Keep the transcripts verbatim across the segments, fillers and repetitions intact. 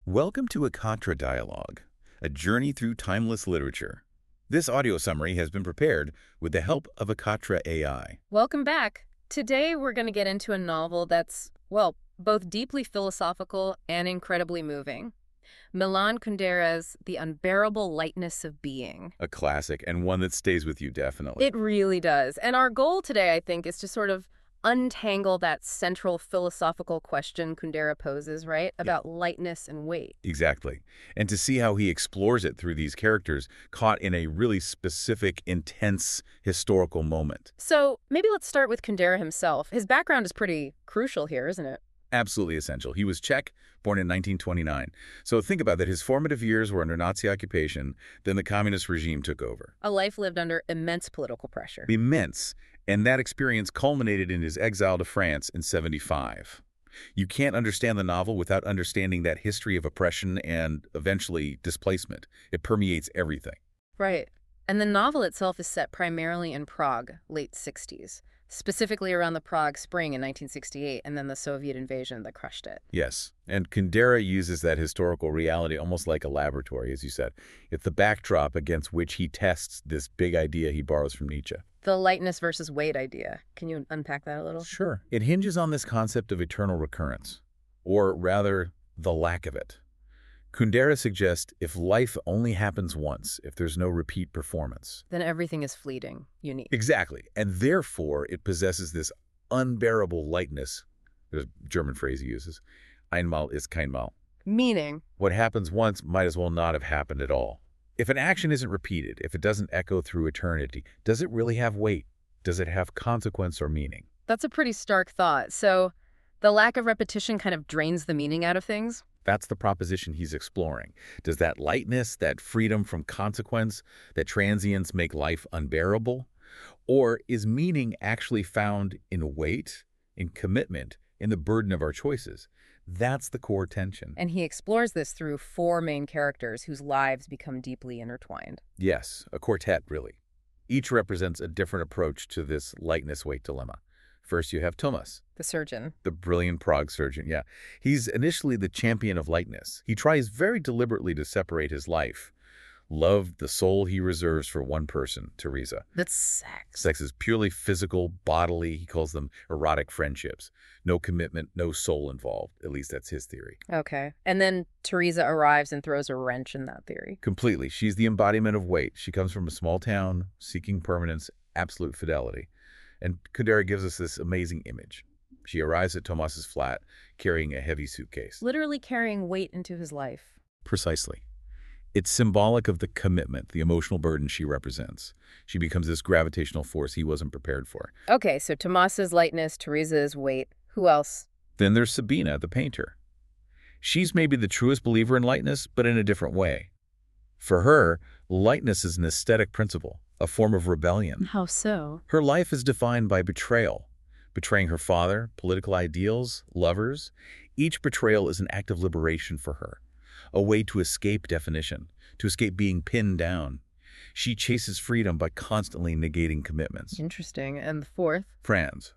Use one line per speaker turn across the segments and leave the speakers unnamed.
Welcome to Akatra Dialogue, a journey through timeless literature. This audio summary has been prepared with the help of Akatra A I.
Welcome back. Today we're going to get into a novel that's, well, both deeply philosophical and incredibly moving. Milan Kundera's The Unbearable Lightness of Being.
A classic, and one that stays with you definitely.
It really does. And our goal today, I think, is to sort of untangle that central philosophical question Kundera poses, right? About yeah. lightness and weight.
Exactly. And to see how he explores it through these characters caught in a really specific, intense historical moment.
So maybe let's start with Kundera himself. His background is pretty crucial here, isn't it?
Absolutely essential. He was Czech, born in nineteen twenty-nine. So think about that. His formative years were under Nazi occupation. Then the communist regime took over.
A life lived under immense political pressure.
Immense. And that experience culminated in his exile to France in seventy-five. You can't understand the novel without understanding that history of oppression and, eventually, displacement. It permeates everything.
Right. And the novel itself is set primarily in Prague, late sixties, specifically around the Prague Spring in nineteen sixty-eight and then the Soviet invasion that crushed it.
Yes. And Kundera uses that historical reality almost like a laboratory, as you said. It's the backdrop against which he tests this big idea he borrows from Nietzsche.
The lightness versus weight idea. Can you unpack that a little?
Sure. It hinges on this concept of eternal recurrence, or rather, the lack of it. Kundera suggests if life only happens once, if there's no repeat performance,
then everything is fleeting, unique.
Exactly. And therefore, it possesses this unbearable lightness. There's a German phrase he uses. Einmal ist kein Mal.
Meaning?
What happens once might as well not have happened at all. If an action isn't repeated, if it doesn't echo through eternity, does it really have weight? Does it have consequence or meaning?
That's a pretty stark thought. So the lack of repetition kind of drains the meaning out of things?
That's the proposition he's exploring. Does that lightness, that freedom from consequence, that transience make life unbearable? Or is meaning actually found in weight, in commitment, in the burden of our choices? That's the core tension.
And he explores this through four main characters whose lives become deeply intertwined.
Yes, a quartet, really. Each represents a different approach to this lightness-weight dilemma. First, you have Thomas.
The surgeon.
The brilliant Prague surgeon, yeah. He's initially the champion of lightness. He tries very deliberately to separate his life. Love, the soul he reserves for one person, Teresa.
That's sex.
Sex is purely physical, bodily. He calls them erotic friendships. No commitment, no soul involved. At least that's his theory.
Okay. And then Teresa arrives and throws a wrench in that theory.
Completely. She's the embodiment of weight. She comes from a small town, seeking permanence, absolute fidelity. And Kundera gives us this amazing image. She arrives at Tomas's flat, carrying a heavy suitcase.
Literally carrying weight into his life.
Precisely. It's symbolic of the commitment, the emotional burden she represents. She becomes this gravitational force he wasn't prepared for.
Okay, so Tomas's lightness, Teresa's weight. Who else?
Then there's Sabina, the painter. She's maybe the truest believer in lightness, but in a different way. For her, lightness is an aesthetic principle, a form of rebellion.
How so?
Her life is defined by betrayal. Betraying her father, political ideals, lovers. Each betrayal is an act of liberation for her. A way to escape definition, to escape being pinned down. She chases freedom by constantly negating commitments.
Interesting. And the fourth?
Franz,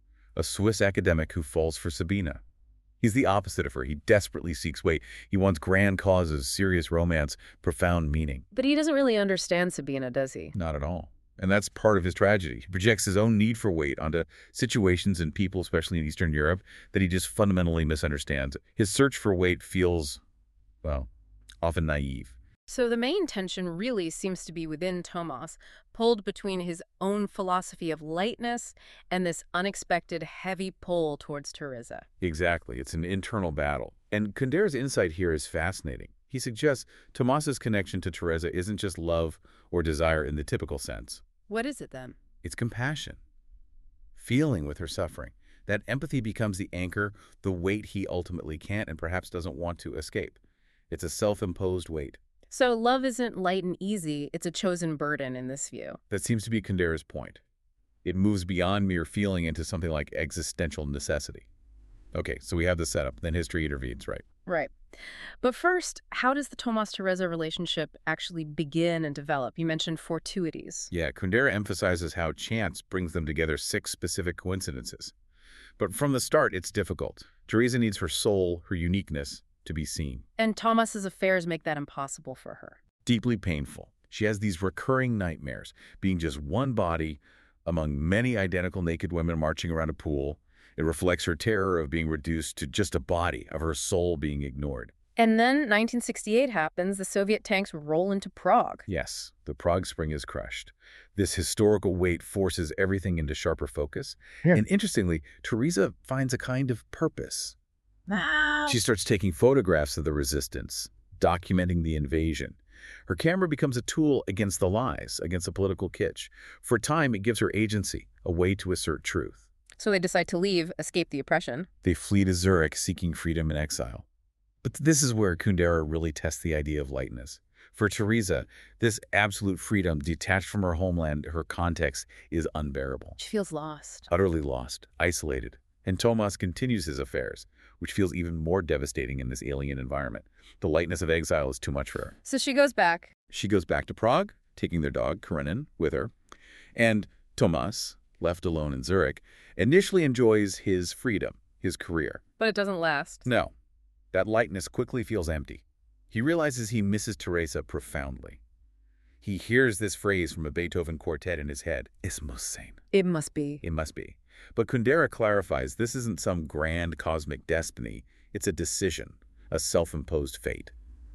a Swiss academic who falls for Sabina. He's the opposite of her. He desperately seeks weight. He wants grand causes, serious romance, profound meaning.
But he doesn't really understand Sabina, does he?
Not at all. And that's part of his tragedy. He projects his own need for weight onto situations and people, especially in Eastern Europe, that he just fundamentally misunderstands. His search for weight feels, well, often naive.
So the main tension really seems to be within Tomas, pulled between his own philosophy of lightness and this unexpected heavy pull towards Teresa.
Exactly. It's an internal battle. And Kundera's insight here is fascinating. He suggests Tomas's connection to Teresa isn't just love or desire in the typical sense.
What is it then?
It's compassion. Feeling with her suffering. That empathy becomes the anchor, the weight he ultimately can't and perhaps doesn't want to escape. It's a self-imposed weight.
So love isn't light and easy, it's a chosen burden in this view.
That seems to be Kundera's point. It moves beyond mere feeling into something like existential necessity. Okay, so we have the setup, then history intervenes, right?
Right. But first, how does the Tomas-Teresa relationship actually begin and develop? You mentioned fortuities.
Yeah, Kundera emphasizes how chance brings them together six specific coincidences. But from the start, it's difficult. Teresa needs her soul, her uniqueness, to be seen.
And Thomas's affairs make that impossible for her.
Deeply painful. She has these recurring nightmares, being just one body among many identical naked women marching around a pool. It reflects her terror of being reduced to just a body, of her soul being ignored.
And then nineteen sixty-eight happens. The Soviet tanks roll into Prague.
Yes, the Prague Spring is crushed. This historical weight forces everything into sharper focus.
Yeah.
And interestingly, Teresa finds a kind of purpose.
Wow.
She starts taking photographs of the resistance, documenting the invasion. Her camera becomes a tool against the lies, against the political kitsch. For a time, it gives her agency, a way to assert truth.
So they decide to leave, escape the oppression.
They flee to Zurich, seeking freedom in exile. But this is where Kundera really tests the idea of lightness. For Teresa, this absolute freedom, detached from her homeland, her context, is unbearable.
She feels lost.
Utterly lost, isolated. And Tomas continues his affairs, which feels even more devastating in this alien environment. The lightness of exile is too much for her.
So she goes back.
She goes back to Prague, taking their dog, Karenin, with her. And Tomas, left alone in Zurich, initially enjoys his freedom, his career.
But it doesn't last.
No. That lightness quickly feels empty. He realizes he misses Teresa profoundly. He hears this phrase from a Beethoven quartet in his head, "Es muss sein."
It must be.
It must be. But Kundera clarifies this isn't some grand cosmic destiny. It's a decision, a self-imposed fate.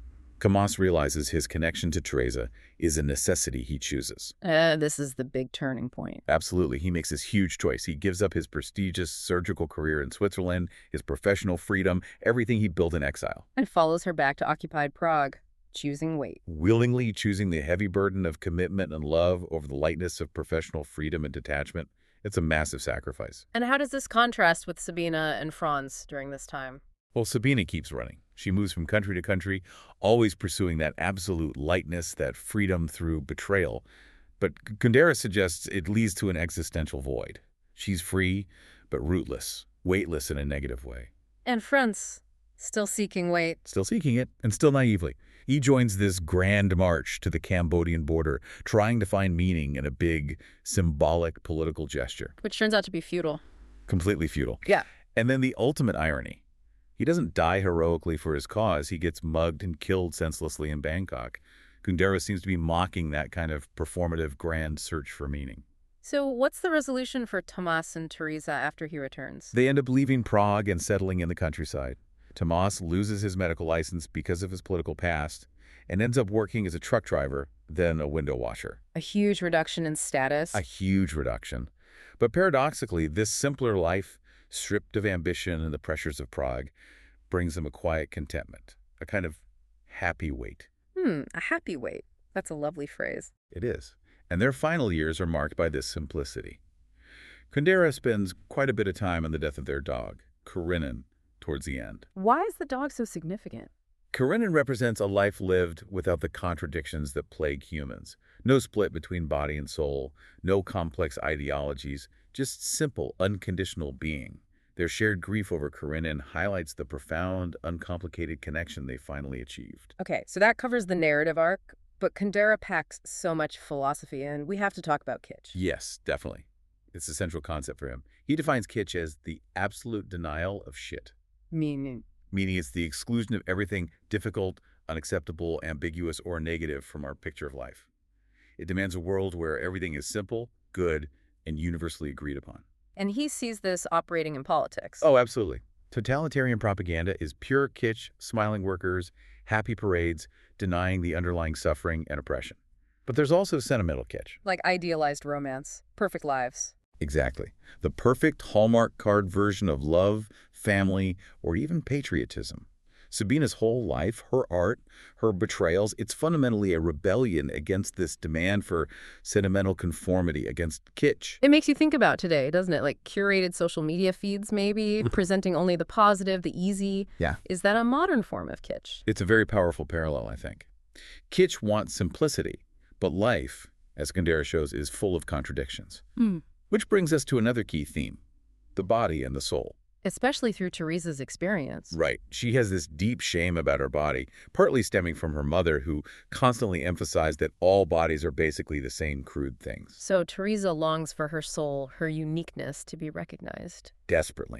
Tomas realizes his connection to Teresa is a necessity he chooses.
Uh, this is the big turning point.
Absolutely. He makes this huge choice. He gives up his prestigious surgical career in Switzerland, his professional freedom, everything he built in exile.
And follows her back to occupied Prague, choosing wait.
Willingly choosing the heavy burden of commitment and love over the lightness of professional freedom and detachment. It's a massive sacrifice.
And how does this contrast with Sabina and Franz during this time?
Well, Sabina keeps running. She moves from country to country, always pursuing that absolute lightness, that freedom through betrayal. But Kundera suggests it leads to an existential void. She's free, but rootless, weightless in a negative way.
And Franz, still seeking wait.
Still seeking it, and still naively. He joins this grand march to the Cambodian border, trying to find meaning in a big, symbolic political gesture.
Which turns out to be futile.
Completely futile.
Yeah.
And then the ultimate irony. He doesn't die heroically for his cause. He gets mugged and killed senselessly in Bangkok. Kundera seems to be mocking that kind of performative grand search for meaning.
So what's the resolution for Tomas and Teresa after he returns?
They end up leaving Prague and settling in the countryside. Tomas loses his medical license because of his political past and ends up working as a truck driver, then a window washer.
A huge reduction in status.
A huge reduction. But paradoxically, this simpler life, stripped of ambition and the pressures of Prague, brings him a quiet contentment, a kind of happy wait.
Hmm, a happy wait. That's a lovely phrase.
It is. And their final years are marked by this simplicity. Kundera spends quite a bit of time on the death of their dog, Karenin, towards the end.
Why is the dog so significant?
Karenin represents a life lived without the contradictions that plague humans. No split between body and soul, no complex ideologies, just simple, unconditional being. Their shared grief over Karenin highlights the profound, uncomplicated connection they finally achieved.
Okay, so that covers the narrative arc, but Kundera packs so much philosophy, and we have to talk about kitsch.
Yes, definitely. It's a central concept for him. He defines kitsch as the absolute denial of shit.
Meaning?
Meaning it's the exclusion of everything difficult, unacceptable, ambiguous, or negative from our picture of life. It demands a world where everything is simple, good, and universally agreed upon.
And he sees this operating in politics.
Oh, absolutely. Totalitarian propaganda is pure kitsch, smiling workers, happy parades, denying the underlying suffering and oppression. But there's also sentimental kitsch.
Like idealized romance, perfect lives.
Exactly. The perfect Hallmark card version of love, family, or even patriotism. Sabina's whole life, her art, her betrayals, it's fundamentally a rebellion against this demand for sentimental conformity, against kitsch.
It makes you think about today, doesn't it? Like curated social media feeds, maybe, presenting only the positive, the easy.
Yeah.
Is that a modern form of kitsch?
It's a very powerful parallel, I think. Kitsch wants simplicity, but life, as Kundera shows, is full of contradictions.
Hmm.
Which brings us to another key theme, the body and the soul.
Especially through Teresa's experience.
Right. She has this deep shame about her body, partly stemming from her mother, who constantly emphasized that all bodies are basically the same crude things.
So Teresa longs for her soul, her uniqueness, to be recognized.
Desperately.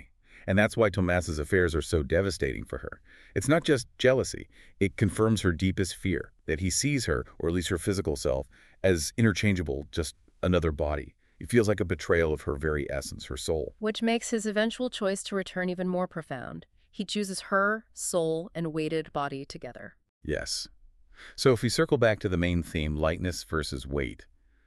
And that's why Tomas's affairs are so devastating for her. It's not just jealousy. It confirms her deepest fear, that he sees her, or at least her physical self, as interchangeable, just another body. It feels like a betrayal of her very essence, her soul.
Which makes his eventual choice to return even more profound. He chooses her, soul, and weighted body together.
Yes. So if we circle back to the main theme, lightness versus weight,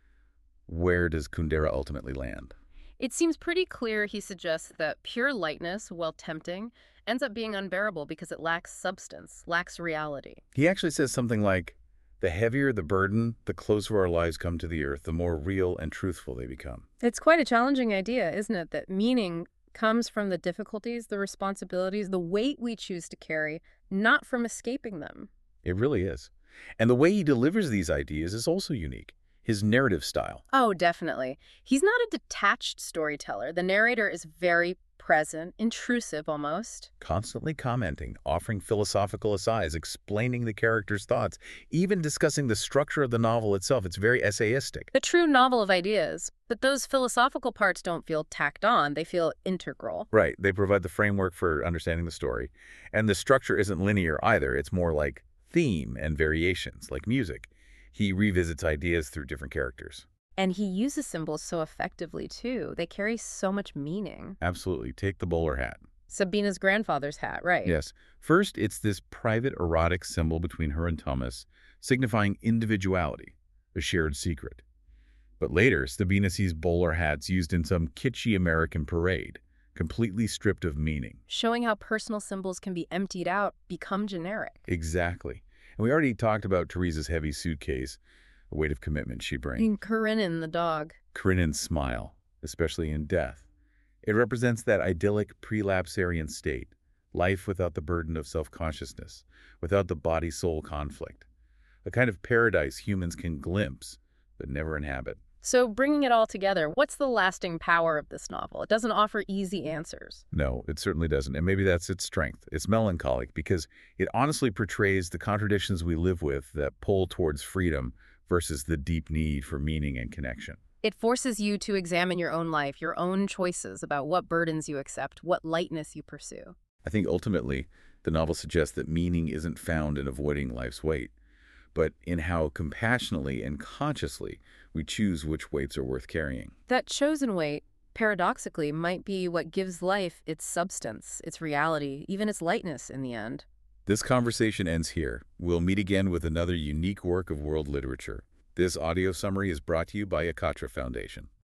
where does Kundera ultimately land?
It seems pretty clear he suggests that pure lightness, while tempting, ends up being unbearable because it lacks substance, lacks reality.
He actually says something like, the heavier the burden, the closer our lives come to the earth, the more real and truthful they become.
It's quite a challenging idea, isn't it? That meaning comes from the difficulties, the responsibilities, the weight we choose to carry, not from escaping them.
It really is. And the way he delivers these ideas is also unique. His narrative style.
Oh, definitely. He's not a detached storyteller. The narrator is very present, intrusive almost.
Constantly commenting, offering philosophical asides, explaining the character's thoughts, even discussing the structure of the novel itself. It's very essayistic.
The true novel of ideas. But those philosophical parts don't feel tacked on. They feel integral.
Right. They provide the framework for understanding the story. And the structure isn't linear either. It's more like theme and variations, like music. He revisits ideas through different characters.
And he uses symbols so effectively, too. They carry so much meaning.
Absolutely. Take the bowler hat.
Sabina's grandfather's hat, right?
Yes. First, it's this private erotic symbol between her and Thomas, signifying individuality, a shared secret. But later, Sabina sees bowler hats used in some kitschy American parade, completely stripped of meaning.
Showing how personal symbols can be emptied out, become generic.
Exactly. And we already talked about Teresa's heavy suitcase, a weight of commitment she brings.
And Karenin, the dog.
Karenin's smile, especially in death. It represents that idyllic prelapsarian state, life without the burden of self-consciousness, without the body-soul conflict. A kind of paradise humans can glimpse, but never inhabit.
So bringing it all together, what's the lasting power of this novel? It doesn't offer easy answers.
No, it certainly doesn't. And maybe that's its strength. It's melancholic because it honestly portrays the contradictions we live with that pull towards freedom versus the deep need for meaning and connection.
It forces you to examine your own life, your own choices about what burdens you accept, what lightness you pursue.
I think ultimately, the novel suggests that meaning isn't found in avoiding life's weight, but in how compassionately and consciously we choose which weights are worth carrying.
That chosen weight, paradoxically, might be what gives life its substance, its reality, even its lightness in the end.
This conversation ends here. We'll meet again with another unique work of world literature. This audio summary is brought to you by Akatra Foundation.